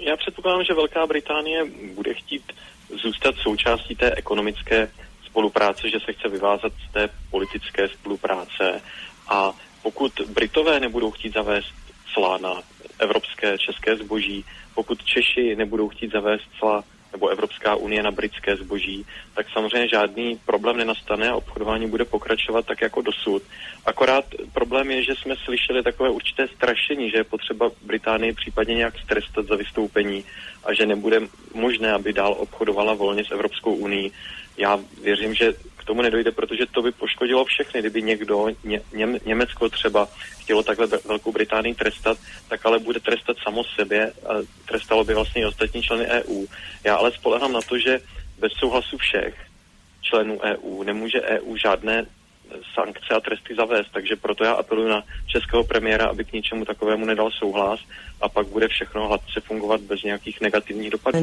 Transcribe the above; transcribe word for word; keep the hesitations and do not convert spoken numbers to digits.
Já předpokládám, že Velká Británie bude chtít zůstat součástí té ekonomické spolupráce, že se chce vyvázat z té politické spolupráce. A pokud Britové nebudou chtít zavést cla na evropské, české zboží, pokud Češi nebudou chtít zavést cla nebo Evropská unie na britské zboží, tak samozřejmě žádný problém nenastane a obchodování bude pokračovat tak jako dosud. Akorát problém je, že jsme slyšeli takové určité strašení, že je potřeba Británii případně nějak strestat za vystoupení a že nebude možné, aby dál obchodovala volně s Evropskou unií. Já věřím, že k tomu nedojde, protože to by poškodilo všechny. Kdyby někdo, ně, ně, Německo třeba, chtělo takhle Velkou Británii trestat, tak ale bude trestat samo sebe a trestalo by vlastně i ostatní členy E U. Já ale spolehám na to, že bez souhlasu všech členů E U nemůže E U žádné sankce a tresty zavést, takže proto já apeluji na českého premiéra, aby k ničemu takovému nedal souhlas a pak bude všechno hladce fungovat bez nějakých negativních dopadů.